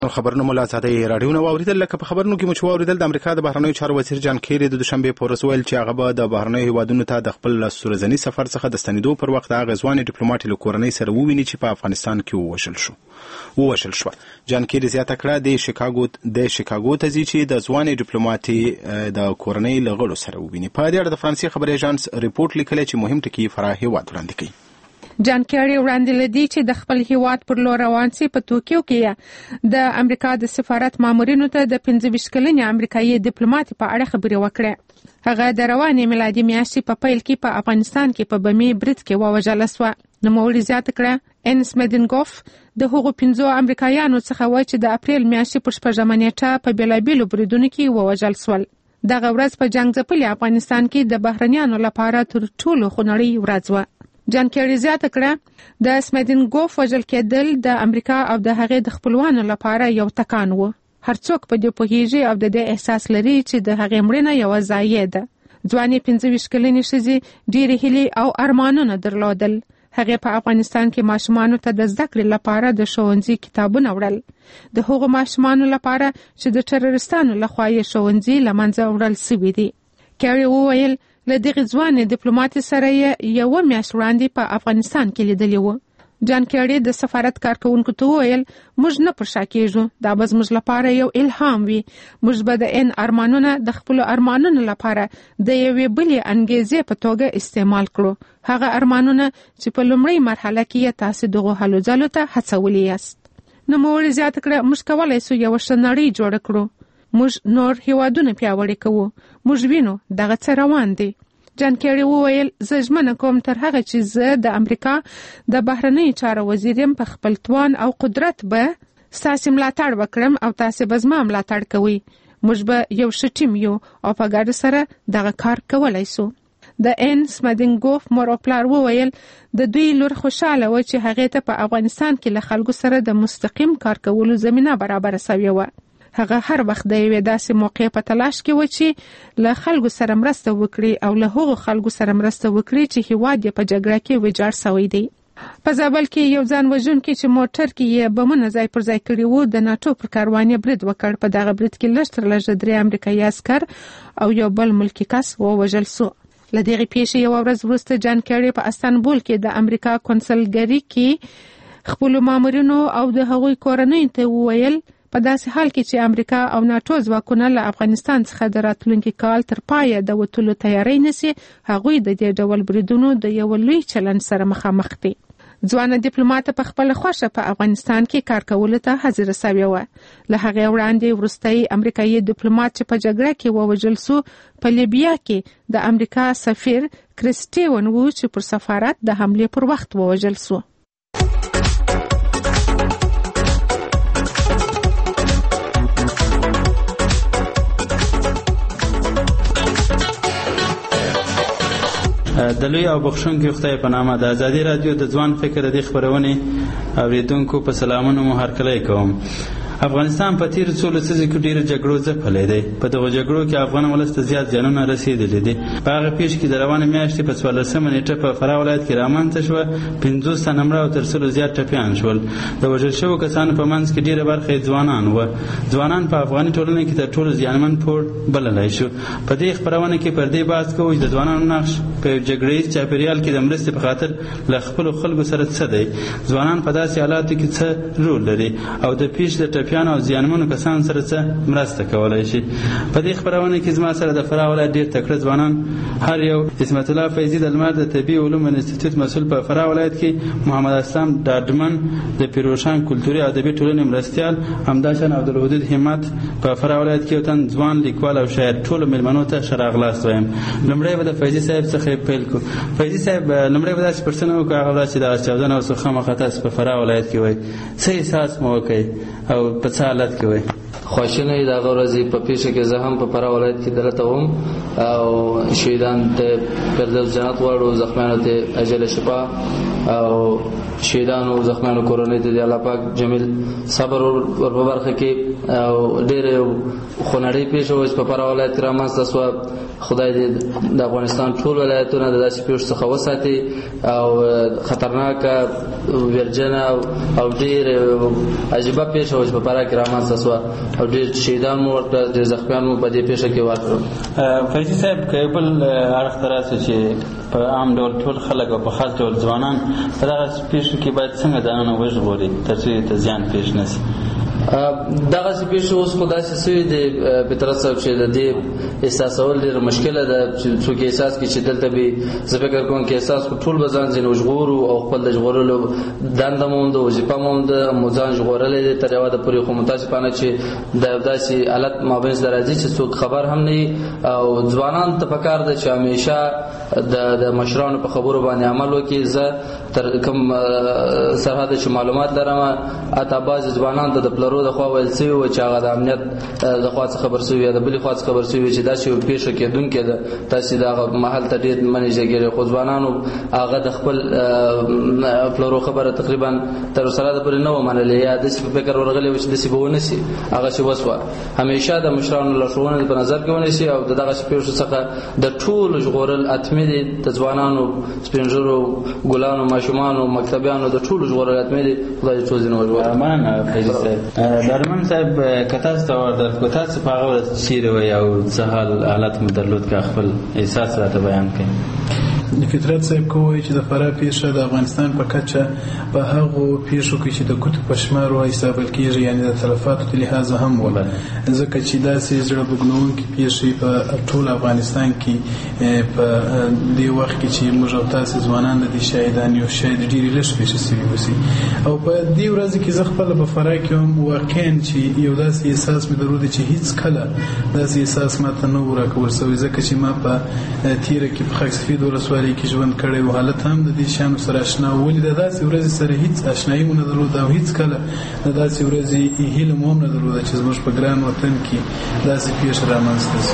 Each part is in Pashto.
خبرونه مو له ازادۍ راډیو نه واوریدل. لکه په خبرونو کې مو چې واوریدل، د امریکا د بهرنیو چارو وزیر جان کیری د دوشنبه په ورځ ویل چې هغه به د بهرنیو هیوادونو ته د خپل سورزنی سفر څخه د ستنېدو پر وخت هغه ځوان ډیپلوماټ له کورنۍ سره وویني چې په افغانستان کې ووژل شو. جان کیری زیاته کړه د شیکاګو ته ځي چې د ځوان ډیپلوماټي د کورنۍ له غړو سره وویني. په دې اړه د فرانسې خبري ایجانس ریپورت لیکلی چې مهم ټکي فراه هیواد وړاندې کوي. جان کیری وړاندې لدی چې د خپل هیواد پر لور روان سي په توکیو کې د امریکا د سفارت مامورینو ته د 25 کلنې امریکایي ډیپلوماټ په اړه خبرې وکړه. هغه د روانې میلادي میاشتې په پیل کې په افغانستان کې په بمی برید کې ووژل شو. نوموړي زیاته کړه ان سمیدنګوف د هغو 15 امریکایانو څخه و چې د اپریل میاشتې په 4 نیټه په بیلابیلو بریدونو کې ووژل شول. دغه ورځ په جنگ ځپلي افغانستان کې د بهرنیانو لپاره تر ټولو خونړۍ ورځ و. جان کیری زیاته کړه د سمیدنګوف وژل کېدل د امریکا او د هغې د خپلوانو لپاره یو تکان و. هر څوک په دې پوهیږي او د دې احساس لري چې د هغې مړینه یو ضایع ده. ځوانې 25 کلنې ښځې ډېرې هیلې او ارمانونه درلودل. هغې په افغانستان کې ماشومانو ته د زده کړې لپاره د ښوونځي کتابونه وړل. د هغو ماشومانو لپاره چې د ټرریستانو لخوا یې ښوونځي له منځه وړل سوي دي. کیری وویل له دغې ځوانې ډیپلوماټې سره یې یوه میاشت وړاندې په افغانستان کې لیدلی و. جان کیری د سفارت کارکوونکو ته وویل موږ نه پر شا کېږو، دا به زموږ لپاره یو الهام وي. موږ به د ان ارمانونه د خپلو ارمانونو لپاره د یوې بلې انګیزې په توګه استعمال کړو، هغه ارمانونه چې په لومړۍ مرحله کې تاسو دغو هلو ځلو ته هڅولي یاست. نوموړي زیاته کړه موږ کولی سو یوه ښه نړۍ جوړه کړو. موږ نور هیوادونه پیاوړي کوو. موږ وینو دغه څه روان دي. جان کیری وویل زه ژمنه کوم تر هغه چې زه د امریکا د بهرنیو چارو وزیر یم په خپل توان او قدرت به ستاسې ملاتړ وکړم او تاسې به زما ملاتړ کوئ. موږ به یو ښه ټیم یو او په ګډه سره دغه کار کولی سو. د ان سمیدنګوف مور او پلار وویل د دوی لور خوشاله و چې هغې ته په افغانستان کې له خلکو سره د مستقیم کار کولو زمینه برابره سوې وه. هغه هر وخت د یوې داسې موقع په تلاش کې و چې له خلکو سره مرسته وکړي او له هغو خلکو سره مرسته وکړي چې هیواد یې په جګړه کې ویجاړ سوی دی. په زابل کې یو ځان وژونکي چې موټر کې یې بمونه ځای پر ځای کړي وو د ناټو پر کاروان یې برید وکړ. په دغه برید کې لږ تر لږه 3 امریکایي عسکر او یو بل ملکي کس ووژل سو. له دغې پیښې یوه ورځ وروسته جان کیری په استانبول کې د امریکا کنسلګرۍ کې خپلو مامورینو او د هغوی کورنیو ته وویل په داسې حال کې چې امریکا او ناټو ځواکونه له افغانستان څخه د راتلونکي کال تر پایه د وتلو تیاری نیسي، هغوی د دې ډول بریدونو د یو لوی چلند سره مخامخ دي. ځوانه ډیپلوماټه په خپل خوښه په افغانستان کې کار کولو ته حاضر سوې و. له هغې وړاندې وروستی امریکایي ډیپلوماټ چې په جګړه کې ووژل سو په لیبیا کې د امریکا سفیر کریسټیون و چې پر سفارت د حملې پر وخت ووژل سو. د لوی او بخښونکي خدای په نامه د ازادي رادیو د ځوان فکر د خبرونې اوریدونکو په سلامونو مو هرکلی کوم. افغانستان په تیر څو لسیزو کې ډېر جګړو ځپلی دی. په دغو جګړو کې افغان ولس ته زیات زیانونه رسېدلي دي. په هغه پیښ کې د روانې میاشتې په 14 نیټه په فراه ولایت کې رامنځته شوه 50 تنه مړه او تر 100 زیات ټپیان شول. د وژل شوو کسانو په منځ کې ډېره برخه یې ځوانان وه. ځوانان په افغاني ټولنه کې تر ټولو زیانمن پوړ بللی شو. په دې خپرونه کې پر دې بحث کوو چې د ځوانانو نقش په جګړیز چاپیریال کې د مرستې په خاطر له خپلو خلکو سره څه دی، ځوانان په داسې حالاتو کې څه رول لري او د پیښ د ټپیانو او زیانمنو کسانو سره څه مرسته کولی شي. په دې خپرونه کې زما سره د فراه ولایت ډېر تکړه ځوانان هر یو عصمت الله فیضي د لمر د طبي علومو انسټیټیوټ مسؤل په فراه ولایت کې، محمد اسلام ډاډمن د پیروشان کلتوري ادبي ټولنې مرستیال، همداشان عبدالودود همت په فراه ولایت کې یو تن ځوان لیکوال او شاعر. ټولو مېلمنو ته ښه راغلاست وایم. لومړی به د فیضي صاحب څخه پیل کړو. فیضي صاحب لومړی به داسې پوښتنه وکړو، هغه دا چې د چاودنه او خامخا تاسو په فراه ولایت کې وایي څه احساس مو وکړئ او په څه حالت کې وایي؟ خواشینه د هغه ورځې په پیښه کې زه هم په فراه ولایت کې دلته وم او شهیدان ته فردوس جنت غواړو، زخمیانو ته اجل شفا او شهیدانو او زخمیانو کورنۍ ته د الله پاک جمیل صبر ور په برخه کې او ډېر خونړۍ پیښه وشوه په فراه ولایت کې رامنځته شوه. خدای دې د افغانستان ټول ولایتونه د داسې پیښو څخه وساتي او خطرناکه ویرجنه او ډېر عجیبه پیښه وشوه په فراه کې رامنځته شوه او ډېر شهیدان مو ورکړه، ډېر زخمیان مو په دې پیښه کې ورکړل. فیضي صاحب که یو بل اړخ ته راسو چې په عام ډول ټول خلک او په خاص ډول ځوانان په دغه پیښو کې باید څنګه ځانونه وژغوري تر څو ته زیان پیښ نه شي؟ دغه پیښه اوس خو داسې سوي د فطرت صاحب چې د دې احساسول ډېره مشکله ده چې څوک احساس کړي چې دلته به زه فکر کوم کې احساس کو ټول به ځان ځینې وژغورو او خپل د ژغورلو دنده مو ده، وظیفه مو ده، مو ځان ژغورلی دی تر یو حده پورې. خو متاسفانه چې د داسې حالت مابینځ ته راځي چې څوک خبر هم نه وي او ځوانانو ته پکار ده چې همیشه د مشرانو په خبرو باندې عمل وکړي. زه تر کوم سرحده چې معلومات لرم اته بعضې ځوانان ته د پلرو د خوا ویل شوي وو چې هغه د امنیت د خوا څخه خبر شوي یا د بلې خوا څخه خبر شوي چې داسې یو پیښه کېدونکې ده، تاسې د هغه محل ته ډېر مه نږدې کېږئ. خو ځوانانو هغه د خپل پلرو خبره تقریبا تر اوسه پورې نه وه منلې یا داسې په فکر ورغلی و چې داسې به ونه شي. هغه چې وسوه همیشه د مشرانو لارښوونې په نظر کې ونیسي او د دغسې پیښو څخه د ټولو ژغورل حتمي دي. د ځوانانو، سپین ږیرو، ګلانو، ماشومانو، مکتبیانو د ټولو ژغورل حتمي دي. خدای دې ټول ځینې وژغوري. مننه فیضي صاحب. درمن صاحب که تاسو ته وردل که تاسو په هغه ورځ چیرې وئ او څه حالت مو درلود که خپل احساس راته بیان کړئ؟ فطرت صاحب کوي چې د فراه پیښه د افغانستان په کچه په هغو پیښو کې چې د ګوتو په شمار حسابل کېږي، یعنې د تلفاتو په لحاظ هم وله، ځکه چې داسې زړه بوږنونکې پیښې په ټول افغانستان کې په دې وخت کې چې موږ او تاسې ځوانان د دې شاهدان یو شاید ډېرې لږ پیښې سوي اوسي. او په دې ورځ کې زه خپله په فراه کې هم واقعا چې یو داسې احساس مې درلود چې هېڅ کله داسې احساس ما ته نه و راکول سوی، ځکه چې ما په تیره کې په خاک سفید ولسوالۍ کې ژوند کړی و، حالت هم د دې شیانو سره اشنا و، ولې د داسې ورځې سره هېڅ اشنایي مو نه درلوده او هېڅ کله د داسې ورځې هیله مو هم نه درلوده چې زموږ په ګران وطن کې داسې پیښه رامنځته شي.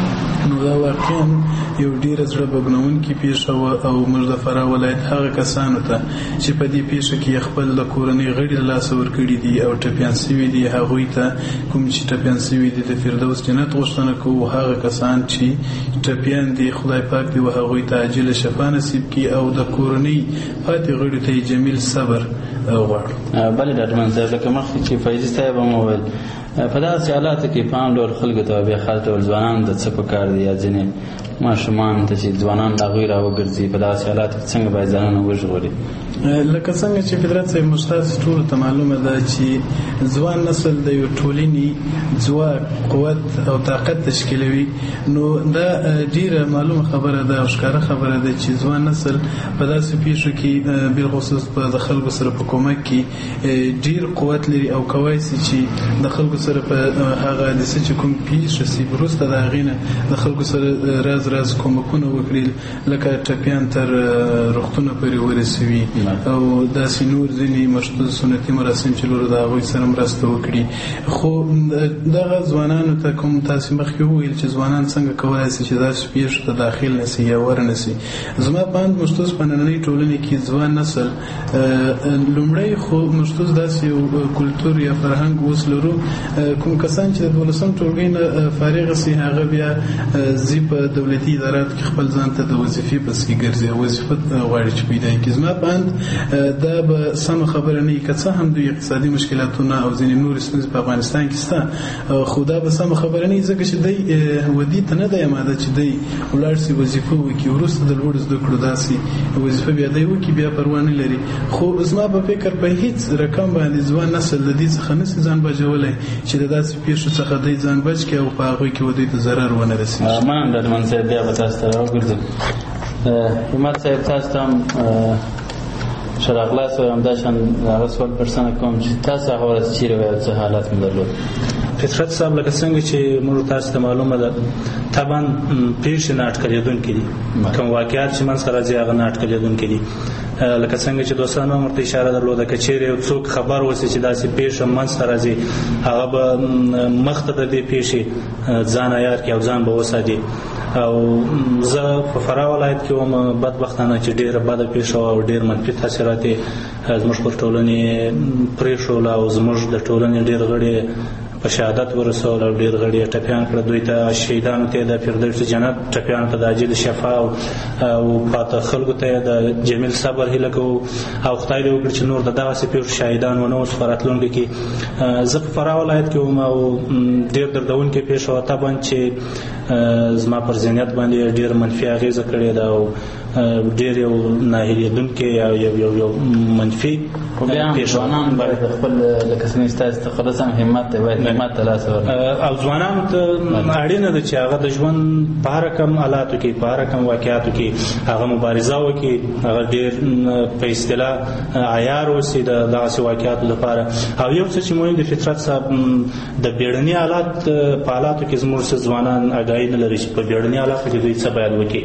نو دا واقعا یو ډیره زړه بوږنونکې پیښه وه او موږ د فراه ولایت هغه کسانو ته چې په دې پیښه کې خپل د کورنۍ غړي له لاسه ورکړي دي او ټپیان سوي دي، هغوی ته کوم چې ټپیان سوي دي د فردوس جنت غوښتنه کوو. هغه کسان چې ټپیان دي خدای پاک دې و هغوی ته عاجله شفا نصیب کړي او د کورنۍ پاتې غړو ته یې جمیل صبر غواړو. بلې ډاکټرمن صاحب لکه مخکې چې فیضي صاحب هم وویل په داسې حالاتو کې په عام ډول خلکو ته بیا خاص ډول ځوانانو ته څه پکار دي یا ځینې ماشومان ته چې ځوانان د هغوی راوګرځي په داسې حالاتو کې څنګه باید ځانونه وژغوري؟ لکه څنګه چې فطرت صاحب موږ تاسو ټولو ته معلومه ده چې ځوان نسل د یو ټولنې ځواک، قوت او طاقت تشکیلوي. نو دا ډیره معلومه خبره ده او ښکاره خبره ده چې ځوان نسل په داسې پیښو کې بالخصوص په د خلکو سره په کومک کې ډیر قوت لري او کولی شي چې د خلکو سره په هغه حادثه چې کوم پیښه شي وروسته د هغې نه د خلکو سره راز کومکونه وکړي، لکه ټپیان تر روغتونه پورې ورسوي او داسې نور ځینې مشهور سنتي مراسم چې لرو د هغوی سره مرسته وکړي. خو دغه ځوانانو ته کوم تاسې مخکې وویل چې ځوانان څنګه کولی شي چې داسې پیښو ته داخل نه شي یا ور نه شي. زما په اند مشتوس په نننۍ ټولنې کې ځوان نسل لومړی خو مشتوس داسې یو کلتور یا فرهنګ اوس لرو، کوم کسان چې د 12 ټولګۍ نه فارغ شي هغه بیا ځي په دولتي اداراتو کې خپل ځان ته د وظیفې پسې ګرځي، وظیفه غواړي چې پیدا کړي. زما په اند دا به سمه خبره نه وي، که څه هم دوی اقتصادي مشکلاتونه او ځینې نورې ستونزې په افغانستان کې شته، خو دا به سمه خبره نه وي ځکه چې دی ودې ته نه دی اماده چې دی ولاړ شي وظیفه وکړي، وروسته د لوړو زده کړو داسې وظیفه بیا دی وکړي، بیا پروا نه لري. خو زما په فکر په هیڅ رقم باندې ځوان نسل د دې څخه نشي ځان بچولی چې د داسې پیښو څخه دی ځان بچ کړي او په هغوی کې ودې ته ضرر ونه رسېږي. مننه ډاکټرمن صاحب، بیا به تاسو ته راوګرځم. همت صاحب تاسو ته هم ښه راغلاست وایم. همداشان هغه سوال پرسنه کوم چې تاسو هغه ورځ چیرې وئ او څه حالات مو درلود؟ فطرت صاحب لکه څنګه چې موږ تاسو ته معلومه ده طبعا پیښې نه اټکلېدونکې دي، کوم واقعات چې منځ ته راځي هغه نه اټکلېدونکې دي. لکه څنګه چې دوستانو هم ورته اشاره درلوده که چیرې یو څوک خبر وسی چې داسې پیښه منځته راځي هغه به مخته د دې پیښې ځان عیار کړي او ځان به وساتي. او زه په فراه ولایت کې وم، بدبختانه چې ډېره بده پیښه او ډېر منفي تاثیرات یې زموږ پر ټولنې پرېښول او زموږ د ټولنې ډېر غړي په شهادت ورسول او ډېر غړي یې ټپیان کړه. دوی ته شهیدانو ته د فردوس جنت، ټپیانو ته د عاجل شفا او پاته خلکو ته د جمیل صبر هیله کوو او خدای دې وکړي چې نور د دغسې پیښو شهیدان ونه اوس په راتلونکي کې. زه په فراه ولایت کې وم او ډېر دردونکې پیښه وه طبعا چې زما پر ذهنیت باندې ډېر منفي اغېزه کړې ده او ډېر یو ناهیلېدونکې او یو منفي پیښه. ځوانان باید خپل لکه څنګه ستاسو تخلص هم همت دی، باید همت ته لاس ورکړي او ځوانانو ته اړینه ده چې هغه د ژوند په هر کم حالاتو کې، په هر کم واقعاتو کې هغه مبارزه وکړي، هغه ډېر په اصطلاح عیار اوسي د دغسې واقعاتو لپاره. او یو څه چې مهم د فطرت صاحب د بیړني حالات په حالاتو کې زموږ ځوانان آګاهي نه لري چې په بیړني حالاتو کې دوی څه باید وکړي.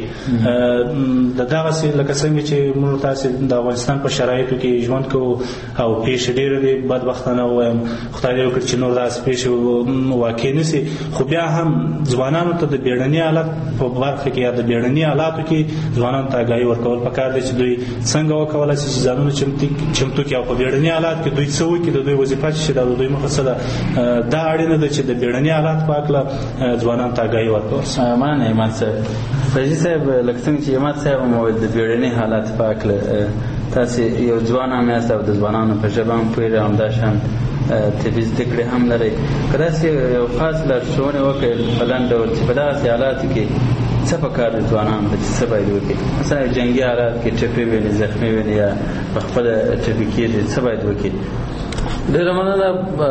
د دغسې لکه څنګه چې موږ تاسې د افغانستان په شرایطو کې ژوند کوو او پیښې ډېرې دي، بدبختانه ووایم خدای دې وکړي چې نور داسې پیښې واقع نه سي، خو بیا هم ځوانانو ته د بیړني حالت په برخه کې یا د بیړني حالاتو کې ځوانانو ته آګاهي ورکول پکار دی چې دوی څنګه وکولی شي چې ځانونه چمتو کړي او په بیړني حالات کې دوی څه وکړي، د دوی وظیفه چې دا د دوی مخه څه ده. دا اړینه ده چې د بیړني حالات په هکله ځوانانو ته آګاهي ورکول شي. مننه ایمان صاحب. فیضي صاحب لکه څنګه چې ایمان صاحب هم وویل د بیړني حالات په هکله تاسې یو ځوان هم یاست او د ځوانانو په ژبه هم پوهېږئ، همداشان طبي زده کړې هم لرئ. که داسې یو خاص لارښوونې وکړئ په لنډ ډول چې په دغسې حالاتو کې څه پکار دي ځوانانو ته چې څه باید وکړي؟ مثلا جنګي حالات کې ټپي ویني، زخمي ویني یا په خپله ټپي کېږي، څه باید وکړي؟ ډېره مننه.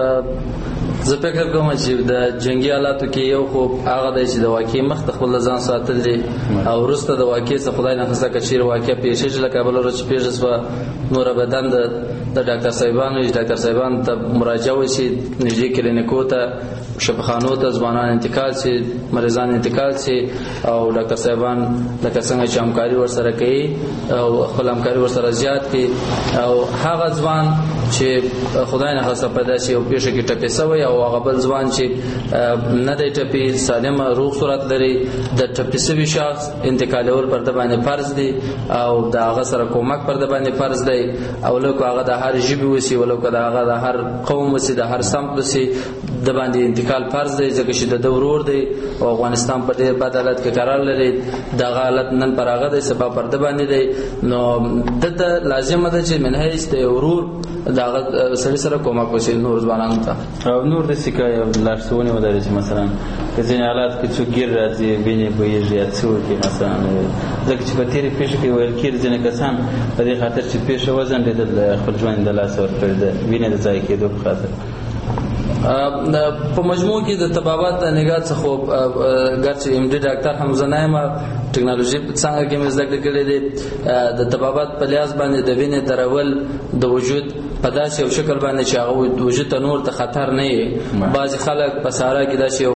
زه فکر کوم چې د جنګي حالاتو کې یو خو هغه دی چې د واقعي مخ ته خپل ځان ساتل دي او وروسته د واقعي څخه خدای ناخواسته که چېرې واقعه پیښه شي لکه بله ورځ چې پیښه شوه نور بدن د ډاکټر صاحبانو ډاکټر صاحبانو ته مراجعه وشي، نږدې کلینیکو ته، شفاخانو ته ځوانان انتقال شي، مریضان انتقال شي او ډاکټر صاحبان لکه څنګه چې همکاري ورسره کوي او خپل همکاري ورسره زیات کړي او هغه ځوان چې خدای ناخواسته پیدا شي او پیښه کې ټپي شوی او هغه بل ځوان چې نه دی ټپي، سالم روغ صورت لري، د ټپي شوي شخص انتقالول پر د باندې فرض دی او د هغه سره کومک پر د باندې فرض دی. او لکه هغه د هر ژبې وسي ولکه د هغه د هر قوم وسي، د هر سمت وسي، د باندې انتقال فرض دی ځکه چې د ورور دی او افغانستان په ډېر بد حالت کې قرار لري. دغه حالت نن پر هغه دی سبا پر د باندې دی، نو دته لازمه ده چې من حیث د ورور دغه سړي سره کومک وشي نور ځوانانو ته. او نور داسې که لارښوونې ولري چې مثلا که ځینې حالات کې څوک ګیر راځي، وینې بهېږي یا څه وکړي مثلا، ځکه چې په تېرې پیښه کې ویل کېږي ځینې کسان په دې خاطر چې پیښه وځنډېدل خپل ژوند د لاسه ورکړی د وینې د ضایع کېدو په خاطر. په مجموع کې د طبابت نگاه څخه ګرچې ام ډي ډاکټر هم زه نه یم، ټکنالوژي څنګه کې مې زده کړې کړې دي. د طبابت په لحاظ باندې د وینې درول د وجود په داسې یو شکل باندې چې هغه وجود ته نور ته خطر نه وي. بعضې خلک په صحرا کې داسې یو